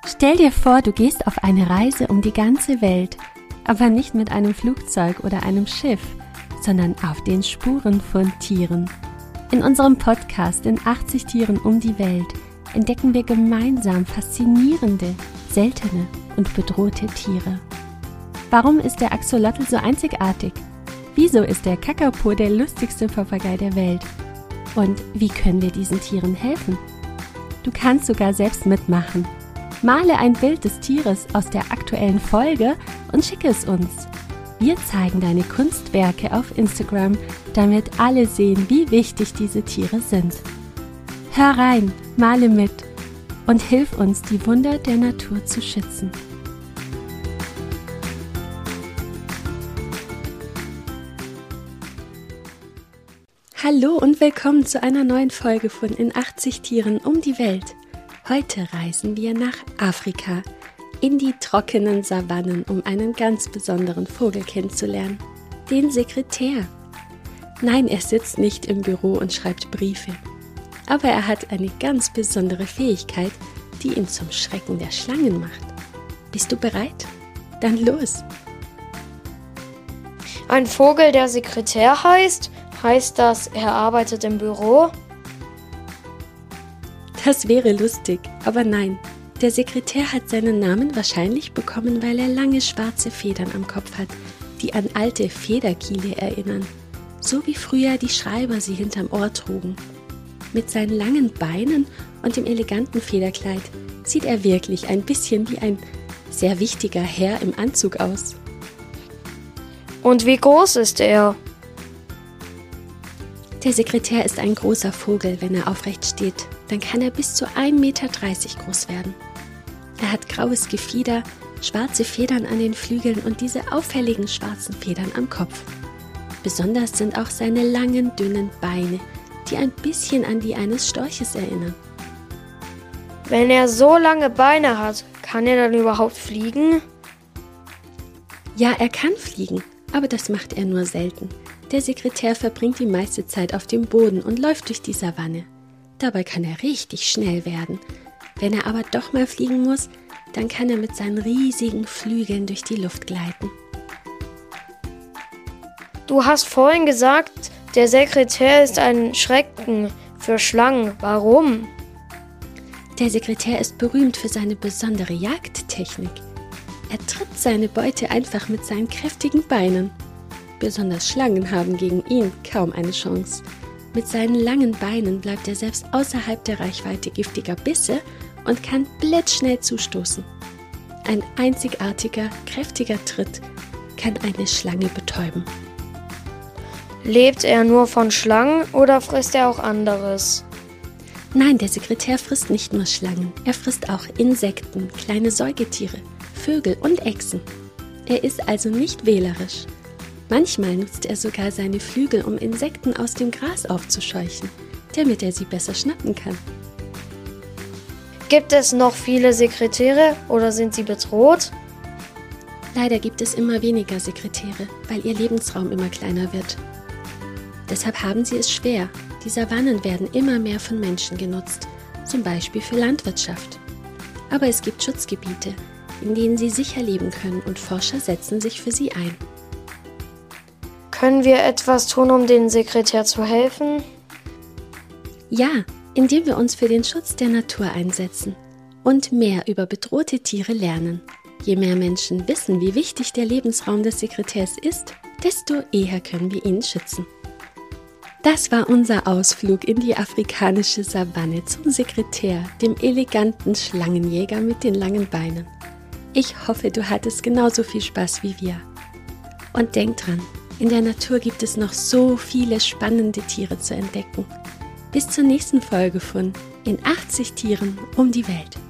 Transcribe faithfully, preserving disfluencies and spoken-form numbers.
Stell dir vor, du gehst auf eine Reise um die ganze Welt, aber nicht mit einem Flugzeug oder einem Schiff, sondern auf den Spuren von Tieren. In unserem Podcast in achtzig Tieren um die Welt entdecken wir gemeinsam faszinierende, seltene und bedrohte Tiere. Warum ist der Axolotl so einzigartig? Wieso ist der Kakapo der lustigste Papagei der Welt? Und wie können wir diesen Tieren helfen? Du kannst sogar selbst mitmachen. Male ein Bild des Tieres aus der aktuellen Folge und schicke es uns. Wir zeigen deine Kunstwerke auf Instagram, damit alle sehen, wie wichtig diese Tiere sind. Hör rein, male mit und hilf uns, die Wunder der Natur zu schützen. Hallo und willkommen zu einer neuen Folge von In achtzig Tieren um die Welt. Heute reisen wir nach Afrika, in die trockenen Savannen, um einen ganz besonderen Vogel kennenzulernen, den Sekretär. Nein, er sitzt nicht im Büro und schreibt Briefe, aber er hat eine ganz besondere Fähigkeit, die ihn zum Schrecken der Schlangen macht. Bist du bereit? Dann los! Ein Vogel, der Sekretär heißt? Heißt das, er arbeitet im Büro? Das wäre lustig, aber nein. Der Sekretär hat seinen Namen wahrscheinlich bekommen, weil er lange schwarze Federn am Kopf hat, die an alte Federkiele erinnern. So wie früher die Schreiber sie hinterm Ohr trugen. Mit seinen langen Beinen und dem eleganten Federkleid sieht er wirklich ein bisschen wie ein sehr wichtiger Herr im Anzug aus. Und wie groß ist er? Der Sekretär ist ein großer Vogel, wenn er aufrecht steht. Dann kann er bis zu ein Meter dreißig groß werden. Er hat graues Gefieder, schwarze Federn an den Flügeln und diese auffälligen schwarzen Federn am Kopf. Besonders sind auch seine langen, dünnen Beine, die ein bisschen an die eines Storches erinnern. Wenn er so lange Beine hat, kann er dann überhaupt fliegen? Ja, er kann fliegen, aber das macht er nur selten. Der Sekretär verbringt die meiste Zeit auf dem Boden und läuft durch die Savanne. Dabei kann er richtig schnell werden. Wenn er aber doch mal fliegen muss, dann kann er mit seinen riesigen Flügeln durch die Luft gleiten. Du hast vorhin gesagt, der Sekretär ist ein Schrecken für Schlangen. Warum? Der Sekretär ist berühmt für seine besondere Jagdtechnik. Er tritt seine Beute einfach mit seinen kräftigen Beinen. Besonders Schlangen haben gegen ihn kaum eine Chance. Mit seinen langen Beinen bleibt er selbst außerhalb der Reichweite giftiger Bisse und kann blitzschnell zustoßen. Ein einzigartiger, kräftiger Tritt kann eine Schlange betäuben. Lebt er nur von Schlangen oder frisst er auch anderes? Nein, der Sekretär frisst nicht nur Schlangen, er frisst auch Insekten, kleine Säugetiere, Vögel und Echsen. Er ist also nicht wählerisch. Manchmal nutzt er sogar seine Flügel, um Insekten aus dem Gras aufzuscheuchen, damit er sie besser schnappen kann. Gibt es noch viele Sekretäre oder sind sie bedroht? Leider gibt es immer weniger Sekretäre, weil ihr Lebensraum immer kleiner wird. Deshalb haben sie es schwer. Die Savannen werden immer mehr von Menschen genutzt, zum Beispiel für Landwirtschaft. Aber es gibt Schutzgebiete, in denen sie sicher leben können und Forscher setzen sich für sie ein. Können wir etwas tun, um dem Sekretär zu helfen? Ja, indem wir uns für den Schutz der Natur einsetzen und mehr über bedrohte Tiere lernen. Je mehr Menschen wissen, wie wichtig der Lebensraum des Sekretärs ist, desto eher können wir ihn schützen. Das war unser Ausflug in die afrikanische Savanne zum Sekretär, dem eleganten Schlangenjäger mit den langen Beinen. Ich hoffe, du hattest genauso viel Spaß wie wir. Und denk dran, in der Natur gibt es noch so viele spannende Tiere zu entdecken. Bis zur nächsten Folge von In achtzig Tieren um die Welt.